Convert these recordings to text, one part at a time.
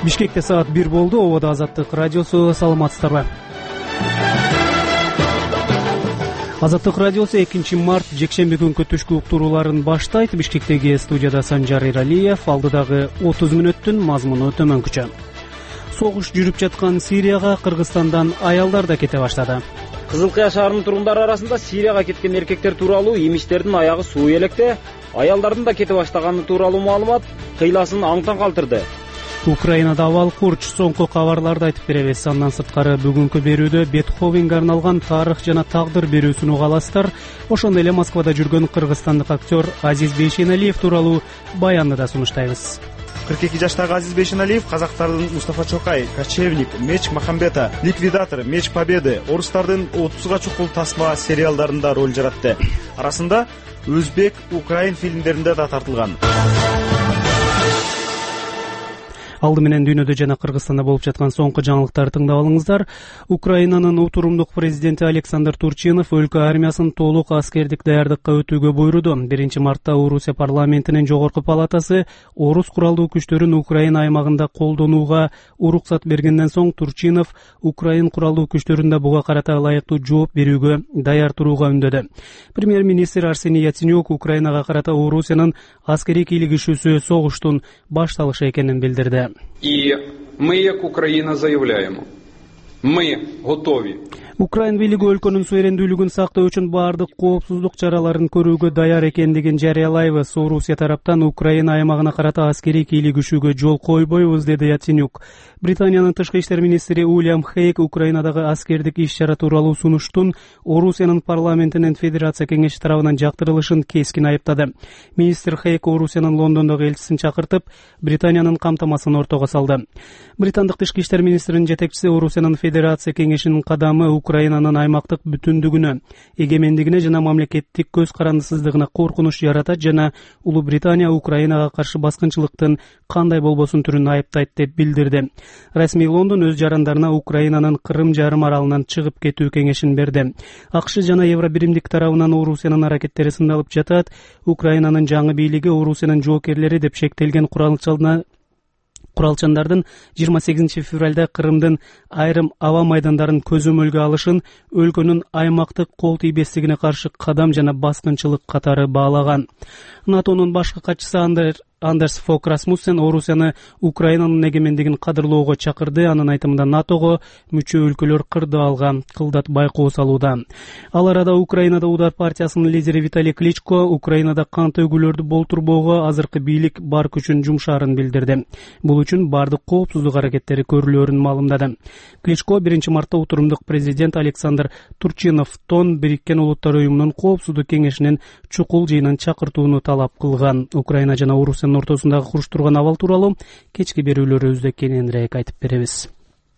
Бишкекте саат 1 болду. Ободо Азаттык радиосу. Саламатсыздарбы? Азаттык радиосу 2 март жекшемби күнкү түшкү уктурууларын баштайт. Бишкектеги студияда Санжар Иралиев. Алдыдагы 30 мүнөттүн мазмуну төмөнкүчө. Согуш жүрүп жаткан Сирияга Кыргызстандан аялдар да кете баштады. Кызыл Кыя шаарынын турундары арасында Сирияга кеткен эркектер тууралуу имичтердин аягы суу электе, аялдардын да кете баштаганы тууралуу маалымат кыйласын аңтан калтырды. Украинада абал курч, соңку кабарларды айтып беребиз. Андан сырткары бүгүнкү берүүдө Бетховенге арналган тарых жана тагдыр берүүсүн угаласыздар. Ошондой эле Москвада жүргөн кыргызстандык актер Азиз Бейшеналиев тууралуу баянды да сунуштайбыз. 42 жаштагы Азиз Бейшеналиев казактардын Мустафа Чокай, Кочевник, Меч Махамбета, Ликвидатор, Меч Победы, орустардын 30га чукул тасма сериалдарында роль жаратты. Арасында өзбек, украин фильмдеринде да тартылган. Алды менен дүйнөдө жана Кыргызстанда болуп жаткан соңку жаңылыктарды тыңдап алыңыздар. Украинанын утурумдук президенти Александр Турчинов өлкө армиясын толук аскердик даярдыкка өтүүгө буйруду. 1 мартта Орусия парламентинин жогорку палатасы орус куралдуу күчтөрүн Украина аймагында колдонууга уруксат бергенден соң Турчинов Украин куралдуу күчтөрүндө буга карата ылайыктуу жооп берүүгө даяр турууга үндөдү. Премьер-министр Арсений Яценюк Украинага карата Орусиянын аскерий кийлигишүүсү согуштун башталышы экенин билдирди. И мы, как Украина, заявляем, мы готовы. Украин бийлиги өлкөнүн суверендүүлүгүн сактоо үчүн баардык коопсуздук чараларын көрүүгө даяр экендигин жарыялайбыз. Орусия тараптан Украина аймагына карата аскерий кийлигишүүгө жол койбойбуз, деди Яценюк. Британиянын тышкы иштер министри Уильям Хейк Украинадагы аскердик иш-чара тууралуу сунуштун Орусиянын парламентинин Федерация кеңеши тарабынан жактырылышын кескин айыптады. Министр Хейк Орусиянын Лондондогу элчисин чакыртып, Британиянын камтамасын ортого салды. Британдык тышкы иштер министринин жетекчиси Орусиянын Федерация кеңешинин кадамы Украинанын аймактык бүтүндүгүнө, эгемендигине жана мамлекеттик көз карандысыздыгына коркунуч жаратат жана Улуу Британия Украинага каршы баскынчылыктын кандай болбосун түрүн айыптайт деп билдирди. Расмий Лондон өз жарандарына Украинанын Крым жарым аралынан чыгып кетүү кеңешин берди. АКШ жана Евробиримдик тарабынан Орусиянын аракеттери сындалып жатат. Украинанын жаңы бийлиги Орусиянын жоокерлери деп шектелген куралчандардын 28 февралда Крымдын айрым аба майдандарын көзөмөлгө алышын өлкөнүн аймактык кол тийбестигине каршы кадам жана баскынчылык катары баалаган. НАТОнун башкы катчысы Андерс Фок Расмуссен Орусияны Украинанын эгемендигин кадырлоого чакырды. Анын айтымында НАТОго мүчө өлкөлөр кырдаалга кылдат байкоо салууда. Ал арада Украинада Удар партиясынын лидери Виталий Кличко Украинада кан төгүүлөрдү болтурбоого азыркы бийлик бар күчүн жумшаарын билдирди. Бул үчүн бардык коопсуздук аракеттери көрүлөөрүн маалымдады. Кличко 1 мартта утурумдук президент Александр Турчиновдон Бириккен Улуттар уюмунун коопсуздук кеңешинин чукул жыйынын чакыртууну талап кылган. Украина жана Орусиянын ортосундагы куруштурган абал тууралуу кечки берүүлөрүбүздө кененирээк айтып беребиз.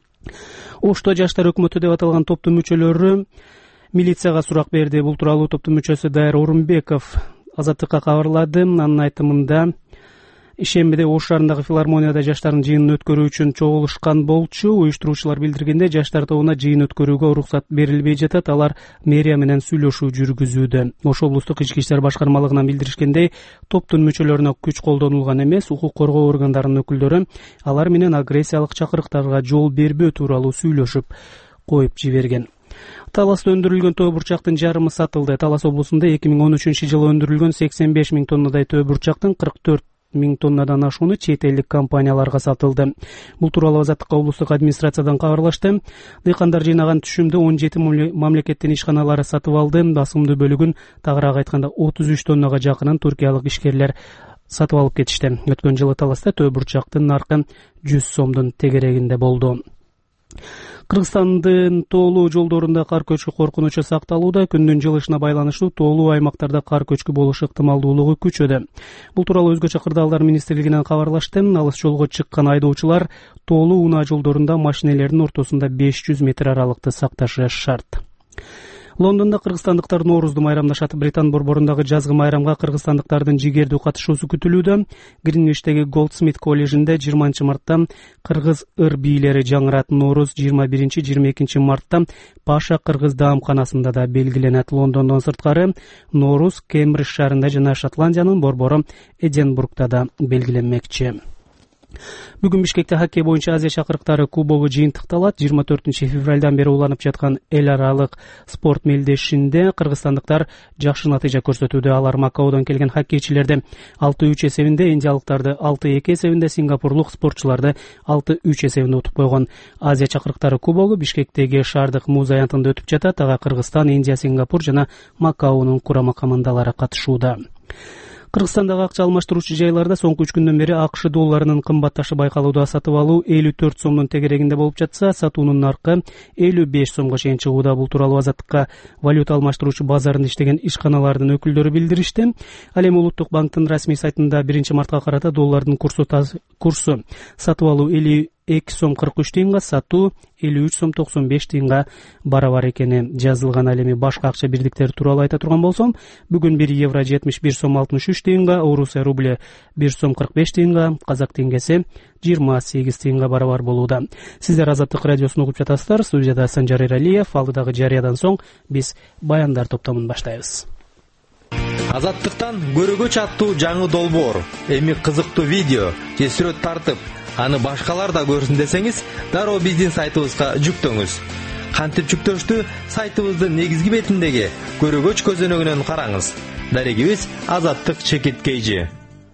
Ошто жаштар өкмөтү деп аталган топтун мүчөлөрү милицияга сурак берди. Бул тууралуу топтун мүчөсү Дайыр Орунбеков Азаттыкка кабарлады. Анын айтымында ишембиде Ош шаарындагы филармонияда жаштардын жыйынын өткөрүү үчүн чогулушкан болчу. Уюштуруучулар билдиргенде жаштар тобуна жыйын өткөрүүгө уруксат берилбей жатат. Алар мэрия менен сүйлөшүү жүргүзүүдө. Ош облустук ички иштер башкармалыгынан билдиришкендей, топтун мүчөлөрүнө күч колдонулган эмес, укук коргоо органдарынын өкүлдөрү алар менен агрессиялык чакырыктарга жол бербөө тууралуу сүйлөшүп коюп жиберген. Таласта өндүрүлгөн төө бурчактын жарымы сатылды. Талас облусунда 2013-жылы өндүрүлгөн 85 000 тоннадай төө бурчактын 44 000 тоннадан ашууну чет элдик компанияларга сатылды. Бул тууралуу Азаттыкка облустук администрациядан кабарлашты. Дыйкандар жыйнаган түшүмдү 17 мамлекеттин ишканалары сатып алды. Басымдуу бөлүгүн, тагыраак айтканда 33 тоннага жакынын туркиялык ишкерлер сатып алып кетишти. Өткөн жылы Таласта төө бурчактын наркы 100 сомдун тегерегинде болду. Кыргызстандын тоолуу жолдорунда кар көчкү коркунучу сакталууда. Күндүн жылышына байланыштуу тоолуу аймактарда кар көчкү болуш ыктымалдуулугу күчөдү. Бул тууралуу Өзгөчө кырдаалдар министрлигинен кабарлашты. Алыс жолго чыккан айдоочулар тоолуу унаа жолдорунда машинелердин ортосунда 500 метр аралыкты сакташы шарт. Лондонда кыргызстандыктар Ноорузду майрамдашат. Британ борборундагы жазгы майрамга кыргызстандыктардын жигердүү катышуусу күтүлүүдө. Гринвичтеги Голдсмит коллежинде 20 мартта кыргыз ыр бийлери жаңырат. Ноорус 21-22 мартта Паша кыргыз даамканасында да белгиленет. Лондондон сырткары Ноорус Кембридж шаарында жана Шотландиянын борбору Эдинбургда да белгиленмекчи. Бүгүн Бишкекте хоккей боюнча Азия чакырыктары кубогу жыйынтыкталат. 24 февралдан бери уланып жаткан эл аралык спорт мелдешинде кыргызстандыктар жакшы натыйжа көрсөтүүдө. Алар Макаодон келген хоккейчилерди 6-3 эсебинде, индиялыктарды 6-2 эсебинде, сингапурлук спортчуларды 6-3 эсебинде утуп койгон. Азия чакырыктары кубогу Бишкектеги шаардык муз аянтында өтүп жатат. Ага Кыргызстан, Индия, Сингапур жана Макаонун курама командалары катышууда. Кыргызстандагы акча алмаштыруучу жайларда соңку 3 күндөн бери АКШ долларынын кымбатташы байкалууда. Сатып алуу 54 сомдун тегерегинде болуп жатса, сатуунун наркы 55 сомго чейин чыгууда. Бул тууралуу Азаттыкка валюта алмаштыруучу базарында иштеген ишканалардын өкүлдөрү билдиришти. Ал эми Улуттук банктын расмий сайтында 1-мартка карата доллардын курсу сатып алуу 52 сом 43 тыйынга, сатуу 53 сом 95 тыйынга барабар экени жазылган. Ал эми башка акча бирдиктери тууралуу айта турган болсом, бүгүн 1 евро 71 сом 63 тыйынга, Орусия рубле 1 сом 45 тыйынга, казак теңгеси 28 тыйынга барабар болууда. Сиздер Азаттык радиосун угуп жатасыздар. Студияда Санжар Эралиев. Алдыдагы жарыядан соң биз баяндар топтомун баштайбыз. Азаттыктан көрөгөч аттуу жаңы долбоор, эми кызыктуу видео, жесүрөт тартып, аны башкалар да көрсүн десеңиз, дароо биздин сайтыбызга жүктөңүз. Кантип жүктөштү? Сайтыбыздын негизги бетиндеги көрөгөч көзөнөгүнөн караңыз. Дарегибиз Азаттык чекиткейжи.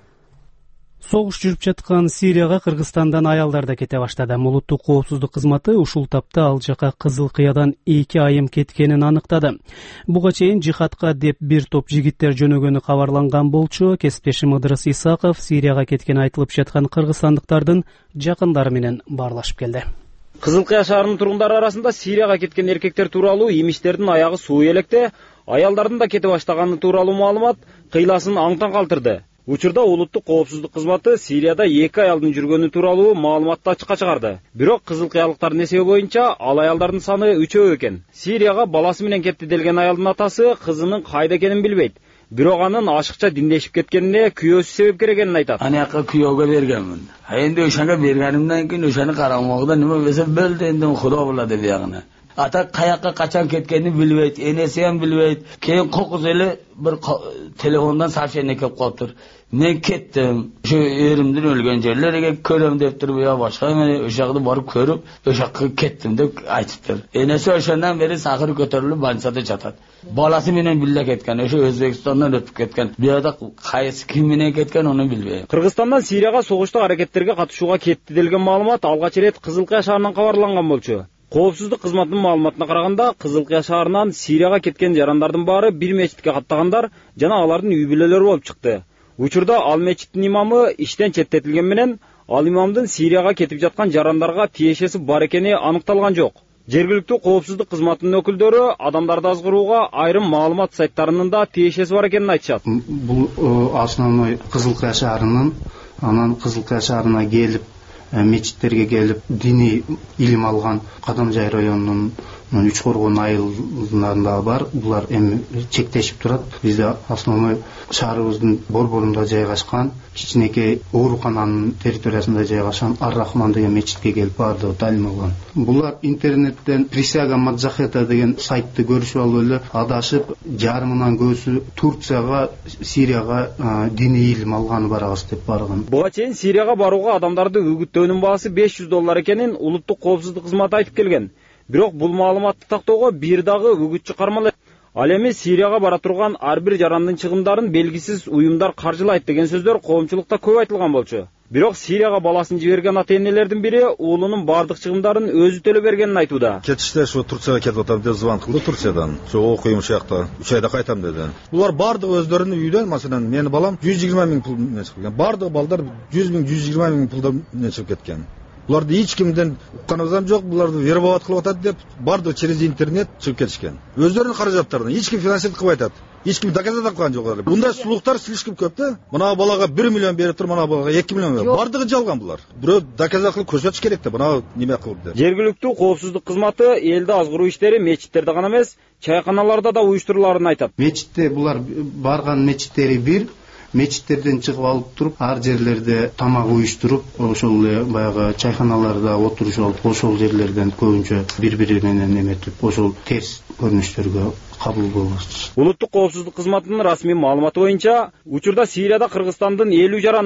Согуш жүрүп жаткан Сирияга Кыргызстандан аялдар да кете баштады. Улуттук коопсуздук кызматы ушул тапта ал жака Кызыл Кыядан 2 айым кеткенин аныктады. Буга чейин жихадка деп бир топ жигиттер жөнөгөнү кабарланган болчу. Кесиптешим Ыдырыс Исаков Сирияга кеткени айтылып жаткан кыргызстандыктардын жакындары менен баарлашып келди. Кызыл Кыя шаарынын тургундары арасында Сирияга кеткен эркектер тууралуу, имиштердин аягы суу электе, аялдардын да кете баштаганы тууралуу маалымат кыйласын аңтан калтырды. Учурда Улуттук коопсуздук кызматы Сирияда 2 аялдын жүргөнү тууралуу маалыматты ачыкка чыгарды. Бирок Кызыл Кыялыктардын эсеби боюнча ал аялдардын саны 3 экен. Сирияга баласы менен кетти делген аялдын атасы кызынын кайда экенин билбейт. Бирок анын ашыкча диндешип кеткенине күйөөсү себепкер экенин айтат. Анакка күйөөгө бергенмин. Энди ошонго бергенимден кийин ошону карамоодо неме болсо бөлдү, энди Кудо болот деп ягына. Ата каякка качан кеткенин билбейт, энеси ham билбейт. Кийин кокуз эле бир телефондон сообщение келип калыптыр. Мен кеттим. Ошо эримдин өлгөн жерлерге көрөм деп туруп, я башка эме ошакты барып көрүп, ошакка кеттим деп айтыптыр. Энеси ошондон бери сахыр көтөрүлүп больницада жатат. Баласы менен билле кеткен, ошо Өзбекстандан өтүп кеткен. Бияда кайсы ким менен кеткен, аны билбейм. Кыргызстандан Сирияга согуштук аракеттерге катышууга кетти делген маалымат алгач рет Кызыл Кыя шаарынан кабарланган болчу. Коопсуздук кызматынын маалыматына караганда, Кызыл Кыя шаарынан Сирияга кеткен жарандардын баары бир мечитке каттагандар жана алардын үй бүлөлөрү болуп чыкты. Учурда ал мечиттин имамы иштен четтетилген менен, ал имамдын Сирияга кетип жаткан жарандарга тиешеси бар экени аныкталган жок. Жергиликтүү коопсуздук кызматынын өкүлдөрү адамдарды азгырууга айрым маалымат сайттарынын да тиешеси бар экенин айтышат. Бул основной Кызыл Кыя шаарынын, анан Кызыл Кыя шаарына келип, мечиттерге келип, диний илим алган Кадамжай районунун 3 коргон айылдарында бар. Булар эми чектешип турат. Бизде основной шаарыбыздын борборунда жайгашкан кичинекей оорукананын территориясында жайгашкан Ар-Рахман деген мечитке келип бардыгы талим алган. Булар интернеттен Присяга Маджахета деген сайтты көрүшүп алып эле адашып, жарымынан көбүсү Турцияга, Сирияга диний илим алганы барабыз деп барган. Буга чейин Сирияга барууга адамдарды үгүттөөнүн баасы $500 экенин Улуттук коопсуздук кызматы айтып келген. Бирок бул маалыматты тактоого бир дагы үгүт чыгармалат. Ал эми Сирияга бара турган ар бир жарандын чыгымдарын белгисиз уюмдар каржылайт деген сөздөр коомчулукта көп айтылган болчу. Бирок Сирияга баласын жиберген ата-энелердин бири уулунун бардык чыгымдарын өзү төлөп бергенин айтууда. Кетиште ошо Турцияга кетип атам деп звонок кылды Турциядан. Ошо окуйм ушакта 3 айда кайтам деди. Булар бардыгы өздөрүнүн үйдөн, маселен, менин балам 120 миң пул чыгып, бардыгы балдар 100 миң, 120 миң пулдан чыгып кеткен. Буларды эч кимден укканыбыз жок, буларды вербовать кылып атат деп барды через интернет чыгып кетишкен. Өздөрүнүн каражаттарынан эч ким финансировать кылып айтат. Эч ким доказать кылган жок. Мындай сулуктар слишком көп да. Мына балага 1 миллион берип тур, мына балага 2 миллион берип. Бардыгы жалган булар. Бирөө доказать кылып көрсөтүш керек да, мына неме кылып деп. Жергиликтүү коопсуздук кызматы элди азгыруу иштери мечиттерде гана эмес, чайканаларда да уюштуруларын айтат. Мечитте булар барган мечиттери бир, мечиттерден чыгып алып туруп, ар жерлерде тамак уюштуруп, ошол эле баягы чайханаларда отурушуп алып, ошол жерлерден көбүнчө бири-бири менен эметип, ошол терс көрүнүштөргө кабыл болуш. Улуттук коопсуздук кызматынын расмий маалыматы боюнча, учурда Сирияда Кыргызстандын 50 жараны бар.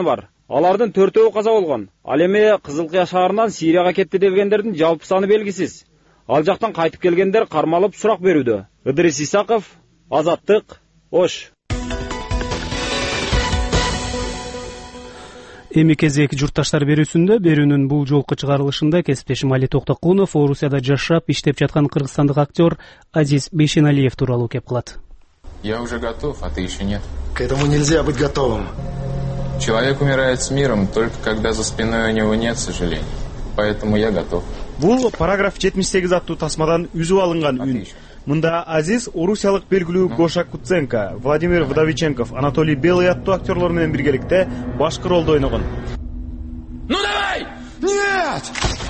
Алардын 4-өө каза болгон. Ал эми Кызылкыя шаарынан Сирияга кетти делгендердин жалпы саны белгисиз. Ал жактан кайтып келгендер кармалып сурак берүүдө. Ыдырис Исаков, Азаттык, Ош. Эми кезек журтташтар берүүнүн бул жолку чыгарылышында кесиптешим Али Токтокунов Орусияда жашап иштеп жаткан кыргызстандык актер Азиз Бейшеналиев тууралуу кеп кылат. Я уже готов, а ты еще нет. К этому нельзя быть готовым. Человек умирает с миром только когда за спиной у него нет сожалений. Поэтому я готов. Бул параграф 78 аттуу тасмадан үзүп алынган үн. Мында Азиз орусиялык белгилүү Гоша Куценко, Владимир Вдовиченков, Анатолий Белый аттуу актерлор менен биргеликте башкы ролдо ойногон. Ну давай! Нет!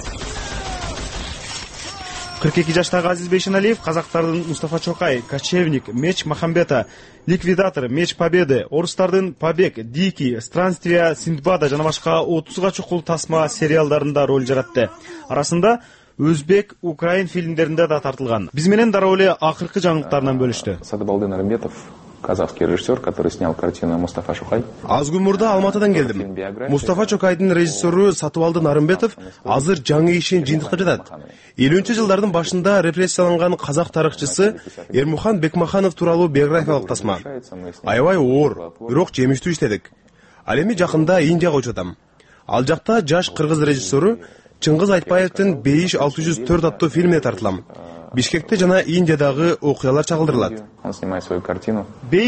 42 жаштагы Азиз Бейшеналиев казактардын Мустафа Чокай, Кочевник, Меч Махамбета, Ликвидатор, Меч Победы, орустардын Побег, Дикий, Странствия Синдбада жана башка 30га чукул тасма сериалдарында роль жаратты. Арасында өзбек, украин фильмдеринде да тартылган. Биз менен дароо эле акыркы жаңылыктарынан бөлүштү. Садыбалдын Нарымбетов, казахский режиссер, который снял картину Мустафа Чокай. Аз күн мурда Алматыдан келдим. Мустафа Чокайдын режиссеру Сатыбалды Нарымбетов азыр жаңы ишин жыйынтыктап жатат. 50-жылдардын башында репрессияланган казак тарыхчысы Эрмухан Бекмаханов тууралуу биографиялык тасма. Аябай оор, бирок жемиштүү иштедик. Ал эми жакында Индияга учуп атам. Ал жакта жаш кыргыз режиссеру Чыңгыз Айтбаевдин 5604 аттуу фильмине тартылам. Бишкекте жана Индиядагы окуялар чагылдырылат. Он снимает свою картину.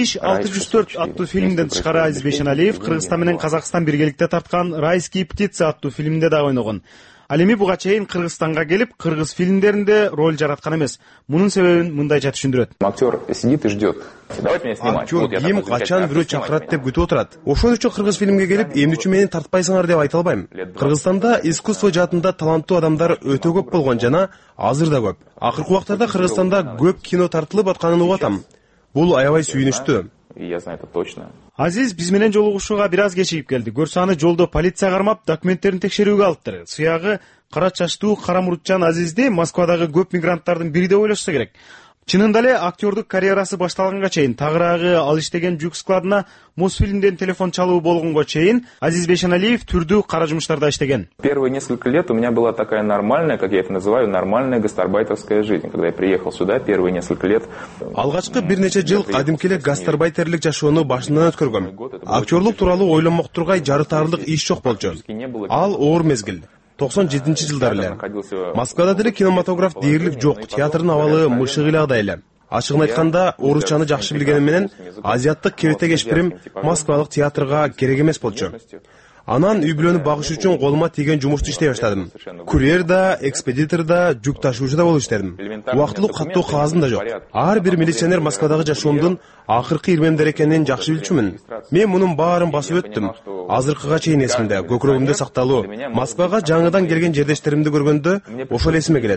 5604 аттуу фильмден тышкары Азиз Бейшеналиев Кыргызстан менен Казакстан биргеликте тарткан «Райские птицы» аттуу фильмде да ойногон. Ал эми буга чейин Кыргызстанга келип, кыргыз фильмдеринде роль жараткан эмес. Мунун себебин мындайча түшүндүрөт. Актер сидит и ждет. Давайте меня снимать. Актер ким качан бирөө чакырат деп күтүп отурат. Ошон үчүн кыргыз фильмге келип, эмне үчүн мени тартпайсыңар деп айта албайм. Кыргызстанда искусство жаатында таланттуу адамдар өтө көп болгон жана азыр да көп. Акыркы убактарда Кыргызстанда көп кино тартылып атканын угуп атам. Бул аябай сүйүнүчтүү. Я знаю это точно. Азиз биз менен жолугушууга бир аз кечигип келди. Көрсө аны жолдо полиция кармап, документтерин текшерүүгө алыптыр. Суягы кара чачтуу, кара мурутчан Азизди Москвадагы көп мигранттардын бири деп ойлошсо керек. Чынында эле актердук карьерасы башталганга чейин, тагыраагы ал иштеген жүк складына Мосфильмден телефон чалуу болгонго чейин Азиз Бейшеналиев түрдүү кара жумуштарда иштеген. Первые несколько лет у меня была такая нормальная, как я это называю, нормальная гастарбайтерская жизнь. Когда я приехал сюда, первые несколько лет. Алгачкы бир нече жыл кадимкеле гастарбайтерлик жашоону башынан өткөргөм. Актерлук тууралуу ойлонмок тургай жарытарлык иш жок болчу. Ал оор мезгил. 97-жылдар эле. Москвада деле кинематограф дээрлик жок, театрдын абалы мышык эле эле. Ачыгын айтканда, орусчаны жакшы билгеним менен азиаттык кебете кешпирим Москвалык театрга керек эмес болчу. Анан үй бүлөнү багыш үчүн колума тийген жумушту иштей баштадым. Курьер да, экспедитор да, жүк ташуучу да болуп иштедим. Убактылуу каттуу кагазым да жок. Ар бир милиционер Москвадагы жашоомдун акыркы ирмемдер экенин жакшы билчүмүн. Мен мунун баарын басып өттүм. Азыркыга чейин эсимде, көкүрөгүмдө сакталуу. Москвага жаңыдан келген жердештеримди көргөндө ошол эсиме келет.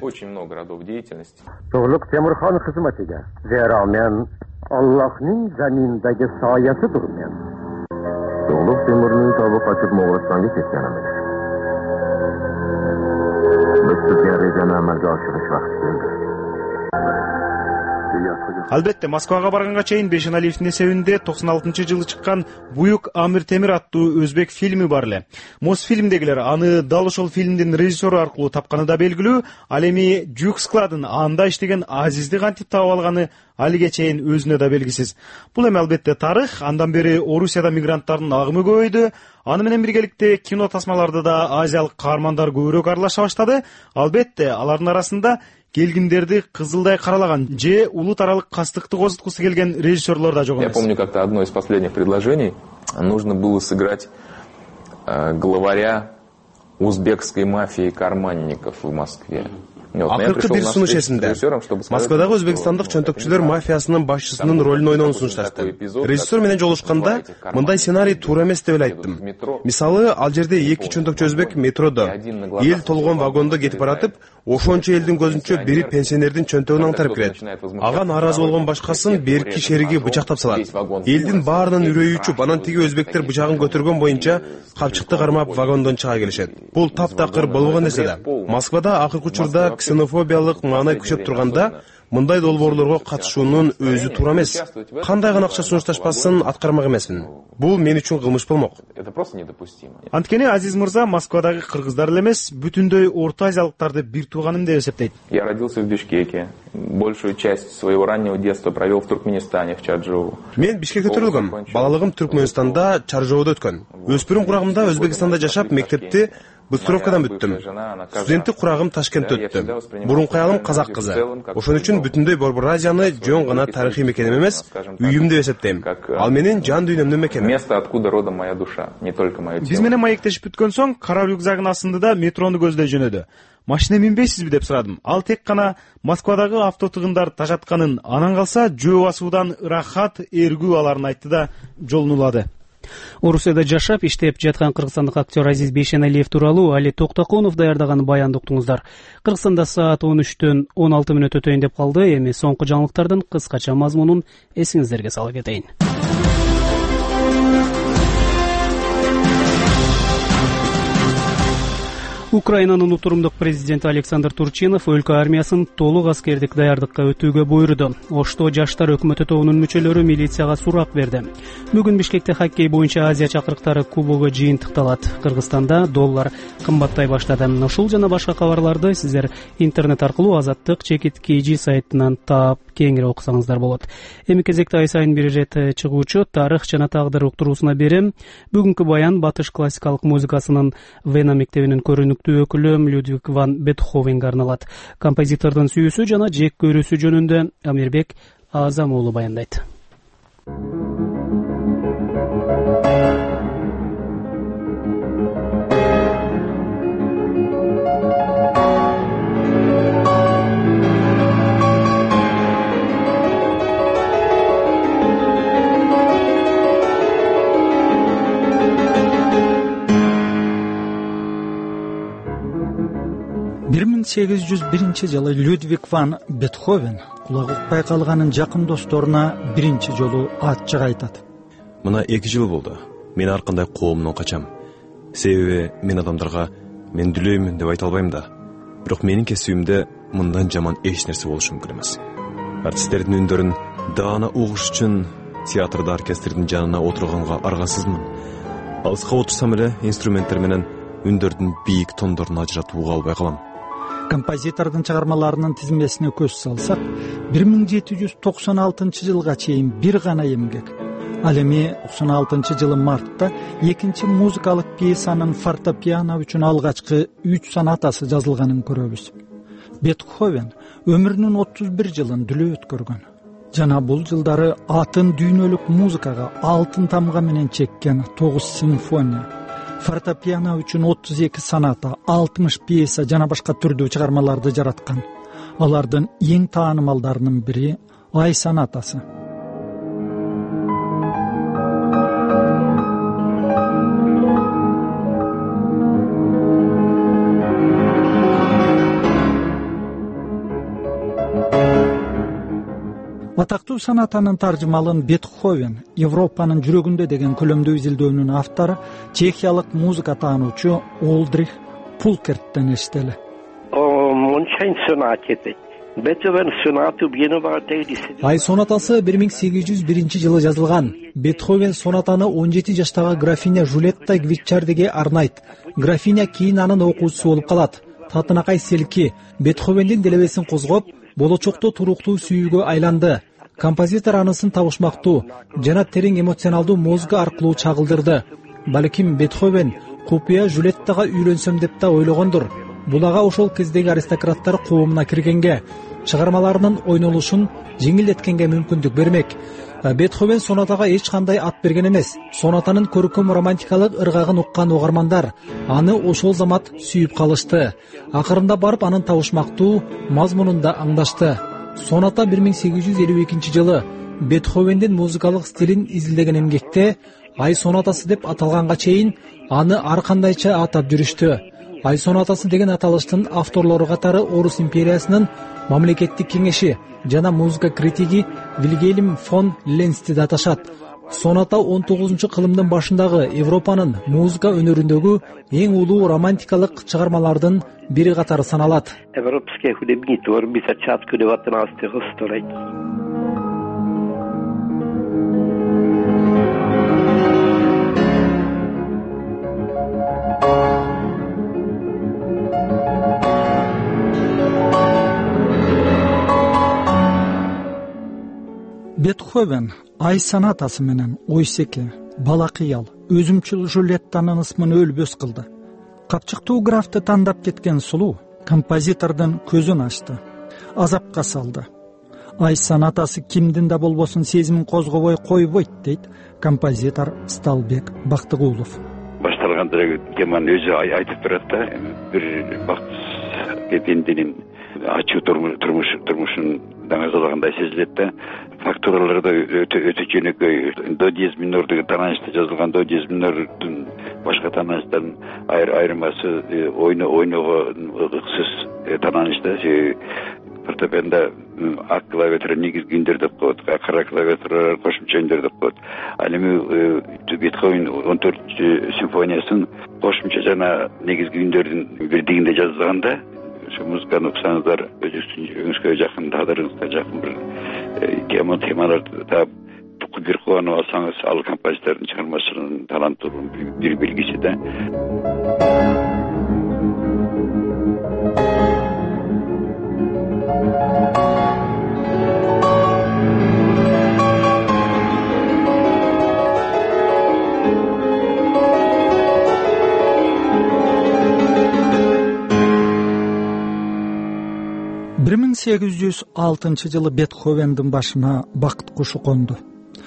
Тугулук Темурхан кызматыга. Зера мен Аллахнын заминдagi soyasidir men. Тугулук Темурдун тобу качып Моңголстанга кеткен эмес. Biz sizga rejani amalga oshirish vaqti keldi. Албетте, Москвага барганга чейин Бейшеналиевдин эсебинде 96-жылы чыккан Буюк Амир Темир аттуу өзбек фильми бар эле. Мосфильмдегилер аны дал ошол фильмдин режиссеру аркылуу тапканы да белгилүү. Ал эми жүк складын анда иштеген Азизди кантип таап алганы алиге чейин өзүнө да белгисиз. Бул эми албетте тарых. Андан бери Орусияда мигранттардын агымы көбөйдү. Аны менен биргеликте кино тасмаларда да азиялык каармандар көбүрөөк аралаша баштады. Албетте, алардын арасында келгиндерди кызылдай каралаган же улут аралык кастыкты козуткусу келген режиссерлор да жок эмес. Я помню, как-то одно из последних предложений нужно было сыграть главаря узбекской мафии карманников в Москве. Акыркы бир сунуш эсимде. Москвадагы өзбекстандык чөнтөкчүлөр мафиясынын башчысынын ролун ойноону сунушташты. Режиссер менен жолушканда мындай сценарий туура эмес деп эле айттым. Мисалы, ал жерде эки чөнтөкчү өзбек метродо эл толгон вагондо кетип баратып, ошончо элдин көзүнчө бири пенсионердин чөнтөгүн аңтарып кирет. Ага нааразы болгон башкасын берки шериги бычактап салат. Элдин баарынын үрөйү учуп, анан тиги өзбектер бычагын көтөргөн боюнча капчыкты кармап вагондон чыга келишет. Бул таптакыр болбогон нерсе да. Москвада акыркы учурда ксенофобиялык маанай күчөп турганда, мындай долбоорлорго катышуунун өзү туура эмес. Кандай гана акча сунушташпасын аткармак эмесмин. Бул мен үчүн кылмыш болмок. Анткени Азиз мырза Москвадагы кыргыздар эле эмес, бүтүндөй Орто Азиялыктарды бир тууганым деп эсептейт. Я родился в Бишкеке. Большую часть своего раннего детства провел в Туркменистане, в Чарджоу. Мен Бишкекте төрөлгөм. Балалыгым Түркмөнстанда, Чарджоуда өткөн. Өспүрүм курагымда Өзбекстанда жашап, мектепти Быстровкадан бүттүм. Студенттик курагым Ташкентте өттү. Мурунку аялым казак кызы. Ошон үчүн бүтүндөй Борбор Азияны жөн гана тарыхый мекенем эмес, үйүм деп эсептейм. Ал менин жан дүйнөмдүн мекени. Место, откуда родом моя душа, не только мое тело. Биз менен маектешип бүткөн соң, кара рюкзагын астында метрону көздөй жөнөдү. Машина минбейсизби деп сурадым. Ал тек гана Москвадагы автотыгындар тажатканын, анан калса жөө басуудан ырахат, эргүү аларын айтты да жолун улады. Орусияда жашап, иштеп жаткан кыргызстандык актер Азиз Бейшеналиев тууралуу Али Токтоконов даярдаган баянды уктуңуздар. Кыргызстанда саат 13-төн 16 мүнөт өтөйүн деп калды. Эми соңку жаңылыктардын кыскача мазмунун эсиңиздерге сала кетейин. Украинанын утурумдук президенти Александр Турчинов өлкө армиясын толук аскердик даярдыкка өтүүгө буйруду. Ошто жаштар өкмөтү тобунун мүчөлөрү милицияга сурак берди. Бүгүн Бишкекте хоккей боюнча Азия чакырыктары кубогу жыйынтыкталат. Кыргызстанда доллар кымбаттай баштады. Ушул жана башка кабарларды сиздер интернет аркылуу Азаттык /KG сайтынан таап кеңири окусаңыздар болот. Эми кезекте ай сайын бир ирет чыгуучу тарых жана тагдыр уктуруусуна берем. Бүгүнкү баян батыш классикалык музыкасынын Вена мектебинин көрүнүктүү өкүлү Людвиг ван Бетховенге арналат. Композитордун сүйүүсү жана жек көрүүсү жөнүндө Амирбек Азам уулу баяндайт. жылы Людвиг ван Бетховен кулак укпай калганын жакын досторуна биринчи жолу ачык айтат. Мына 2 жыл болду. Мен ар кандай коомдон качам. Себеби мен адамдарга мен дүлөймүн деп айта албайм да. Бирок менин кесибимде мындан жаман эч нерсе болушу мүмкүн эмес. Артисттердин үндөрүн даана угуш үчүн театрда оркестрдин жанына отурганга аргасызмын. Алыска отурсам эле инструменттер менен үндөрдүн бийик тондорун ажыратууга албай калам. Композитордун чыгармаларынын тизмесине көз салсак, 1796 жылга чейин бир гана эмгек. Ал эми 96 жылы мартта экинчи музыкалык пьесанын фортепиано үчүн алгачкы 3 сонатасы жазылганын көрөбүз. Бетховен өмүрүнүн 31 жылын дүлөө өткөргөн. Жана бул жылдары атын дүйнөлүк музыкага алтын тамга менен чеккен 9 симфония, фортепиано үчүн 32 соната, 60 пьеса жана башка түрдүү чыгармаларды жараткан. Алардын эң таанымалдарынын бири Ай сонатасы. Атактуу сонатанын таржымалын Бетховен Европанын жүрөгүндө деген көлөмдүү изилдөөнүн автору чехиялык музыка таануучу Олдрих Пулкерттен эстели. Ай сонатасы 1801 жылы жазылган. Бетховен сонатаны 17 жаштагы графиня Жулетта Гвиччардиге арнайт. Графиня кийин анын окуучусу болуп калат. Татынакай селки Бетховендин делебесин козгоп, болочокто туруктуу сүйүүгө айланды. Композитор анысын табышмактуу жана терең эмоционалдуу музыка аркылуу чагылдырды. Балким Бетховен купуя Жулеттага үйлөнсөм деп да ойлогондур. Бул ага ошол кездеги аристократтар коомуна киргенге, чыгармаларынын ойнолушун жеңилдеткенге мүмкүндүк бермек. Бетховен сонатага эч кандай ат берген эмес. Сонатанын көркөм романтикалык ыргагын уккан угармандар аны ошол замат сүйүп калышты. Акырында барып анын табышмактуу мазмунунда аңдашты. Соната 1852 жылы Бетховендин музыкалык стилин изилдеген эмгекте Ай сонатасы деп аталганга чейин аны ар кандайча атап жүрүштү. Ай сонатасы деген аталыштын авторлору катары Орус империясынын мамлекеттик кеңеши жана музыка критиги Вильгельм фон Ленсти да аташат. Соната 19-кылымдын башындагы Европанын музыка өнөрүндөгү эң улуу романтикалык чыгармалардын бири катары саналат. Европейский художник творби зачатку 19 столетия. Бетховен ай сонатасы менен ойсеке, бала кыял, өзүмчүл Жюлеттанын ысмын өлбөс кылды. Капчыктуу графты тандап кеткен сулуу композитордун көзүн ачты, азапка салды. Ай сонатасы кимдин да болбосун сезимин козгобой койбойт, дейт композитор Сталбек Бактыгулов. Башталганда Кеман өзү айтып турат да, бир бакытсыз пенденин ачуу турмушун даңазалагандай сезилет да. Фактуралар да өтө жөнөкөй. До диез минордугу таанышта жазылган до диез минордун башка таанычтан айырмасы ойного ыксыз таанышта. Фортепиано ак клавиатура негизги үндөр деп коет, кара клавиатуралар кошумча үндөр деп коет. Ал эми Бетховен 14-симфониясын кошумча жана негизги үндөрдүн бирдигинде жазылганда, музыканы уксаңыздар өзүңүзгө жакын, тагдырыңызга жакын бир темаларды таап бир кубанып алсаңыз, ал композитордун чыгармачылыгынын таланттуулугунун бир белгиси да. жылы Бетховендин башына бакыт кушу конду.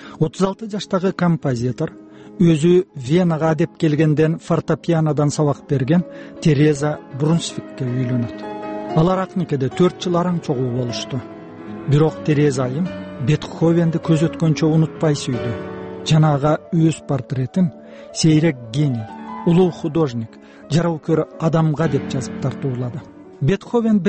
36 жаштагы композитор өзү Венага деп келгенден фортепианодан сабак берген Тереза Брунсвикке үйлөнөт. Алар Акникеде 4 жыл араң чогуу болушту. Бирок Тереза айым Бетховенди көз өткөнчө унутпай сүйдү. Жанага өз портретин сейрек гений, улуу художник, жараукөр адамга деп жазып тартуулады. Бетховен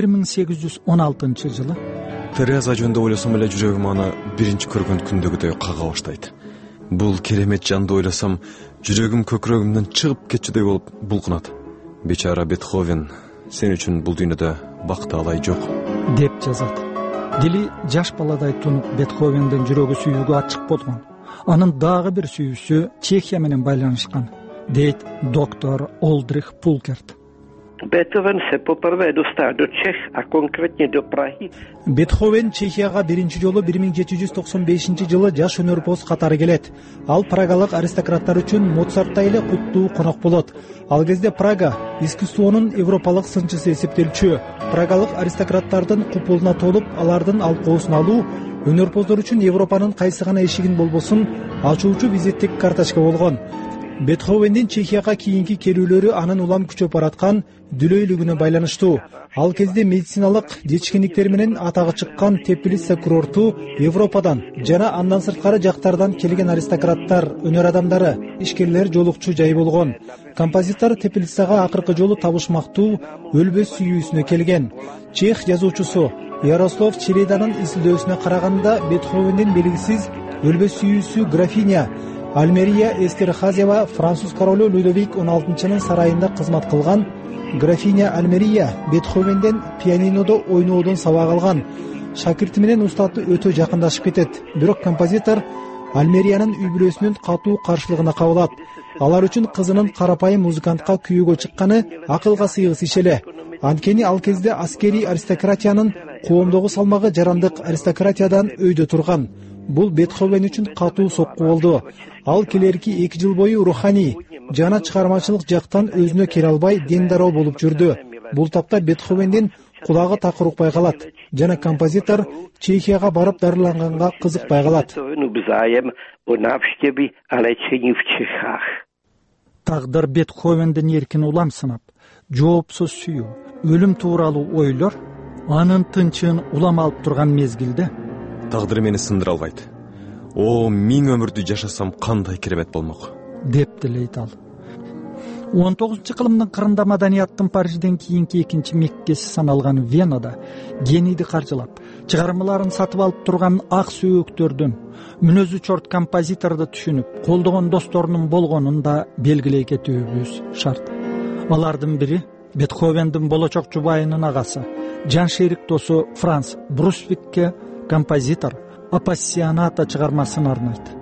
1816 жылы Тереза жөнүндө ойлосом эле жүрөгүм аны биринчи көргөн күндөгүдөй кага баштайт. Бул керемет жанды ойлосом, жүрөгүм көкүрөгүмдөн чыгып кетчүдөй болуп булкунат. Бечара Бетховен, сен үчүн бул дүйнөдө бакыт алай жок, деп жазат. Дили жаш баладай тунуп Бетховендин жүрөгү сүйүүгө ачык болгон. Анын дагы бир сүйүүсү Чехия менен байланышкан, дейт доктор Олдрих Пулкерт. Beethoven se poprvé dostal do Čech a konkrétně do Prahy. Бетховен Чехияга биринчи жолу 1795 жылы жаш өнөрпоз катары келет. Ал прагалык аристократтар үчүн Моцарттай эле куттуу конок болот. Ал кезде Прага искусствонун европалык сынчысы эсептелчү. Прагалык аристократтардын купулуна толуп, алардын алкоосун алуу өнөрпоздор үчүн Европанын кайсы гана эшигин болбосун ачуучу визиттик карточка болгон. Бетховендин Чехияга кийинки келүүлөрү анын улам күчөп бараткан дүлөйлүгүнө байланыштуу. Ал кезде медициналык жетишкендиктер менен атагы чыккан Теплица курорту Европадан жана андан сырткары жактардан келген аристократтар, өнөр адамдары, ишкерлер жолукчу жай болгон. Композитор Теплицага акыркы жолу табышмактуу өлбөс сүйүүсүнө келген. Чех жазуучусу Ярослав Челеданын изилдөөсүнө караганда Бетховендин белгисиз өлбөс сүйүүсү графиня Альмерия Эстерхазева француз королу Людовик 16-нын сарайында кызмат кылган. Графиня Альмерия Бетховенден пианинодо ойноодон сабак алган. Шакирти менен устаты өтө жакындашып кетет. Бирок композитор Альмериянын үй бүлөсүнүн катуу каршылыгына кабылат. Алар үчүн кызынын карапайым музыкантка күйүүгө чыкканы акылга сыйгыс иш эле. Анткени ал кезде аскерий аристократиянын коомдогу салмагы жарандык аристократиядан өйдө турган. Бул Бетховен үчүн катуу сокку болду. Ал келерки 2 жыл бою руханий жана чыгармачылык жактан өзүнө келе албай дендароо болуп жүрдү. Бул тапта Бетховендин кулагы такыр укпай калат жана композитор Чехияга барып дарыланганга кызыкпай калат. Тагдыр Бетховендин эркин улам сынап, жоопсуз сүйүү, өлүм тууралуу ойлор анын тынчын улам алып турган мезгилде тагдыр мени сындыра албайт. О, 1000 өмүрдү жашасам кандай керемет болмок, деп тилейт ал. 19-кылымдын кырында маданияттын Парижден кийинки экинчи меккеси саналган Венада генийди каржылап, чыгармаларын сатып алып турган ак сөөктөрдүн мүнөзү чорт композиторду түшүнүп колдогон досторунун болгонун да белгилей кетүүбүз шарт. Алардын бири Бетховендин болочок жубайынын агасы, жаншерик досу Франц Брусвикке композитор Апассионата чыгармасын арнайт.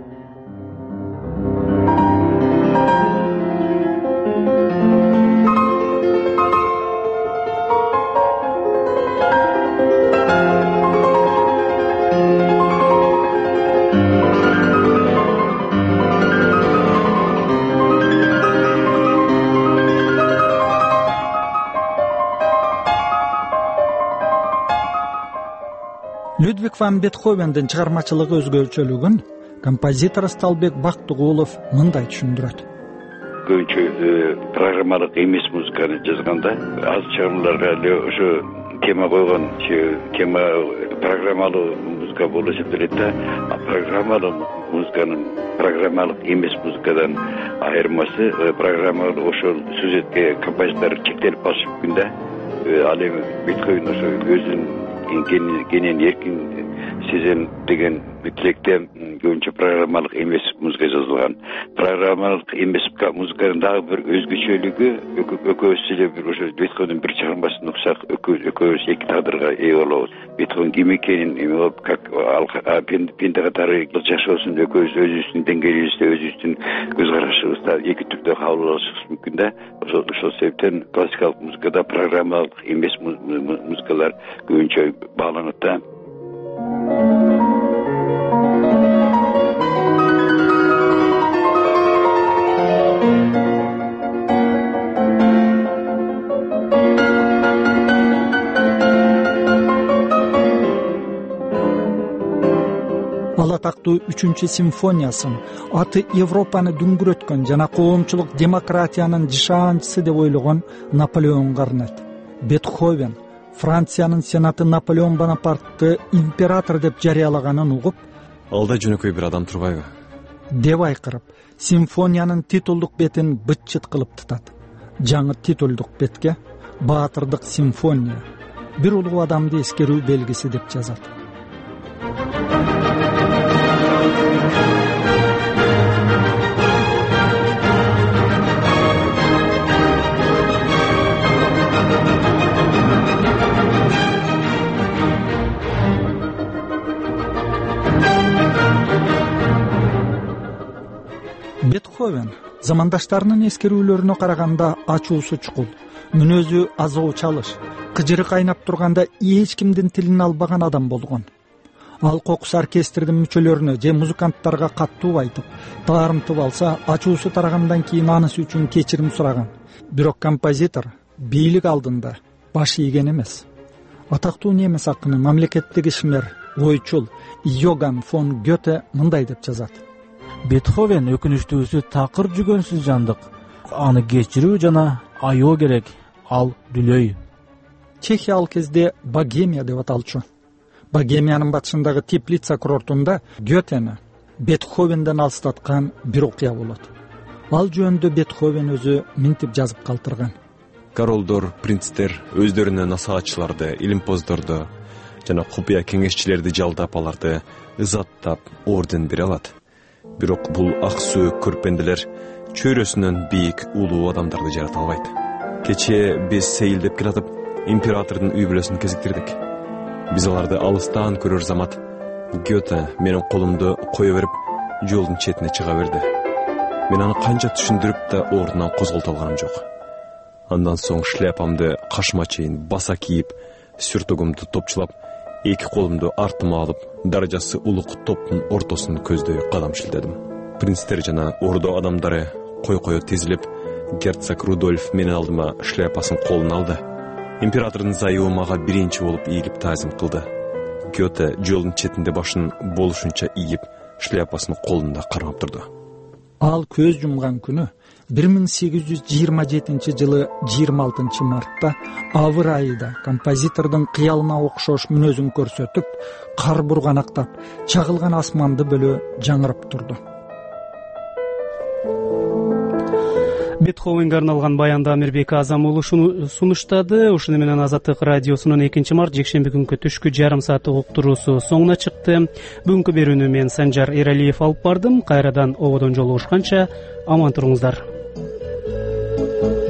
Людвиг ван Бетховендин чыгармачылыгы өзгөчөлүгүн композитор Сталбек Бактыгулов мындай түшүндүрөт. Көбүнчө программалык эмес музыканы жазганда аз чыгармаларга ошо тема койгон, тема программалуу музыка болуп эсептелет да. Программалуу музыканын программалык эмес музыкадан айырмасы программалуу ошол сюжетке композитор чектелип калышы мүмкүн да. Ал эми Бетховен ошо өзүнүн кенен эркин сезем деген тилекте көбүнчө программалык эмес музыка жазылган. Программалык эмес музыканын дагы бир өзгөчөлүгү экөөбүз эле бир ошо Бетховендин бир чыгармасын уксак экөөбүз эки тагдырга ээ болобуз. Бетховен ким экенин как пенде катары жашоосун экөөбүз өзүбүздүн деңгээлибизде өзүбүздүн көз карашыбызда эки түрдө кабыл алышыбыз мүмкүн да. Ошол себептен классикалык музыкада программалык эмес музыкалар көбүнчө бааланат да. Ал атактуу 3-симфониясын аты Европаны дүңгүрөткөн жана коомчулук демократиянын жышаанчысы деп ойлогон Наполеонго арнайт. Бетховен Франциянын сенаты Наполеон Бонапартты император деп жарыялаганын угуп, алда жөнөкөй бир адам турбайбы деп айкырып, симфониянын титулдук бетин быт-чыт кылып тытат. Жаңы титулдук бетке Баатырдык симфония, бир улуу адамды эскерүү белгиси деп жазат. Бетховен замандаштарынын эскерүүлөрүнө караганда ачуусу чукул, мүнөзү азоо чалыш, кыжыры кайнап турганда эч кимдин тилин албаган адам болгон. Ал кокус оркестрдин мүчөлөрүнө же музыканттарга каттуу айтып, таарынтып алса, ачуусу тарагандан кийин анысы үчүн кечирим сураган. Бирок композитор бийлик алдында баш ийген эмес. Атактуу немис акыны, мамлекеттик ишмер, ойчул Йоган фон Гёте мындай деп жазат. Бетховен өкүнүчтүүсү такыр жүгөнсүз жандык. Аны кечирүү жана айоо керек. Ал дүлөй. Чехия ал кезде Богемия деп аталчу. Богемиянын батышындагы Теплица курортунда Гётени Бетховенден алыстаткан бир окуя болот. Ал жөнүндө Бетховен өзү минтип жазып калтырган. Королдор, принцтер өздөрүнө насаатчыларды, илимпоздорду жана купуя кеңешчилерди жалдап аларды ызаттап орден бере алат. Бирок бул ак сөөк көрпенделер чөйрөсүнөн бийик улуу адамдарды жарата албайт. Кечээ биз сейилдеп келатып, императордун үй бүлөсүн кезиктирдик. Биз аларды алыстан көрөр замат Гёте менин колумду кое берип, жолдун четине чыга берди. Мен аны канча түшүндүрүп да ордунан козголто алганым жок. Андан соң шляпамды кашыма чейин баса кийип, сюртугумду топчулап, эки колумду артыма алып, даражасы улук топтун ортосун көздөй кадам шилтедим. Принцтер жана ордо адамдары кой-кою тизилип, герцог Рудольф менин алдыма шляпасын колуна алды. Императордун зайыбы мага биринчи болуп ийилип таазим кылды. Гёте жолдун четинде башын болушунча ийип, шляпасын колунда кармап турду. Ал көз жумган күнү 1827 жылы 26 мартта авыр айда композитордун кыялына окшош мүнөзүн көрсөтүп, кар бурганактап, чагылган асманды бөлө жаңырып турду. Бетховенге арналган баянды Амирбек Азам уулу сунуштады. Ушуну менен Азаттык радиосунун 2-март жекшемби күнкү түшкү жарым сааттык уктуруусу соңуна чыкты. Бүгүнкү берүүнү мен Санжар Эралиев алып бардым. Кайрадан ободон жолугушканча аман туруңуздар.